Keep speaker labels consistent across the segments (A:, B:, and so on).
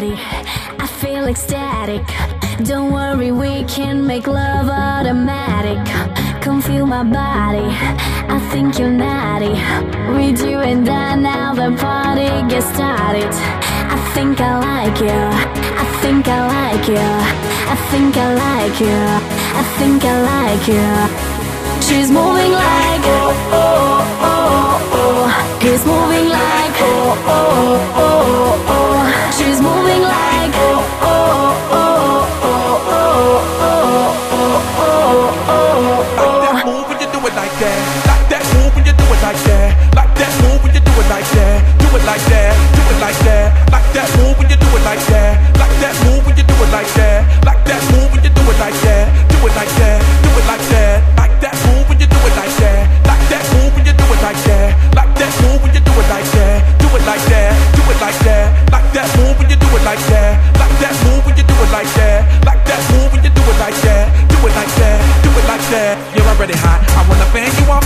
A: body, I feel ecstatic. Don't worry, we can make love automatic. Come feel my body, I think you're naughty. With you and I, now the party gets started. I think I like you, I think I like you, I think I like you, I think I like you. She's moving like oh, oh, oh, oh. He's moving like oh, oh, oh, oh. She's moving like oh, oh, oh, oh, oh, oh, oh, oh, oh.
B: Like that move when you do it like that. Like that move when you do it like that. Like that move when you do it like that. Do it like that. Do it like that. Like that move when you do it like that. Like that move when you do it like that. Like that move when you do it like that. Do it like that. Do it like that. Like that move when you do it like that. Like that move when you do it like that. Like that move when you do it like that. Do it like that. Do it like that. Like that move when you do it like that. Like that move when you do it like that. Like that move when you do it like that. Do it like that. Do it like that. You're already hot. I wanna fan you up.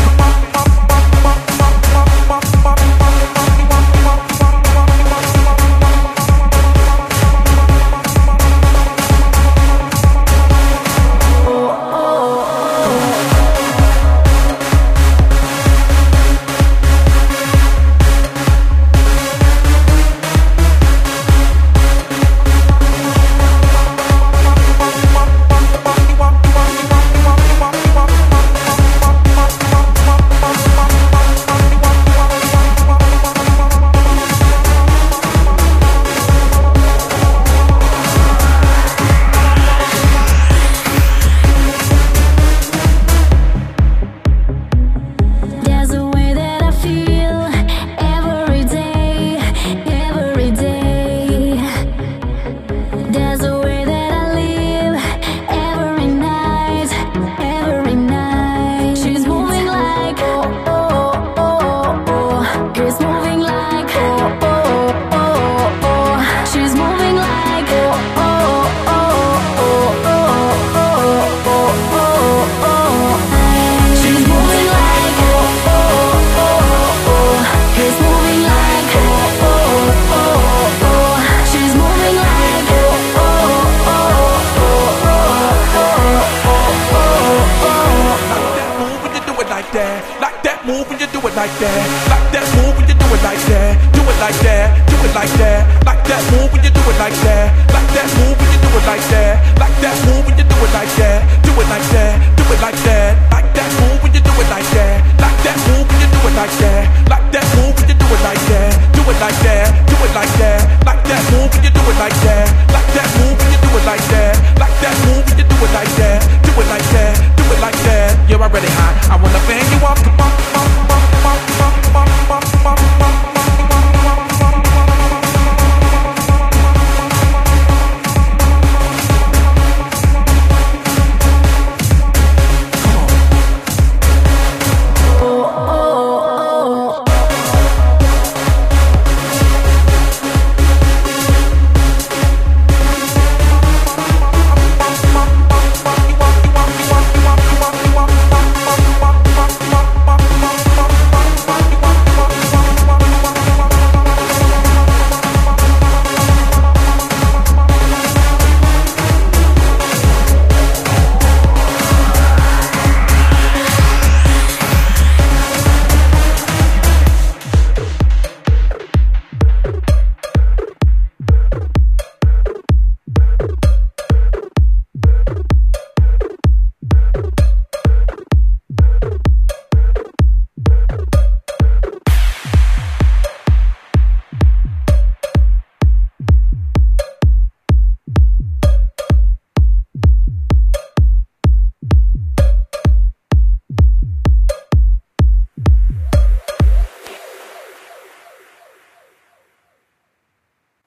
B: Like that move when you do it like that. Like that move when you do it like that. Do it like that. Do it like that. Like that move when you do it like that. Like that move when you do it like that. Like that move when you do it like that. Do it like that. Do it like that. Like that move when you do it like that. Like that move when you do it like that. Like that move when you do it like that. Do it like that. Do it like that. Like that move when you do it like that.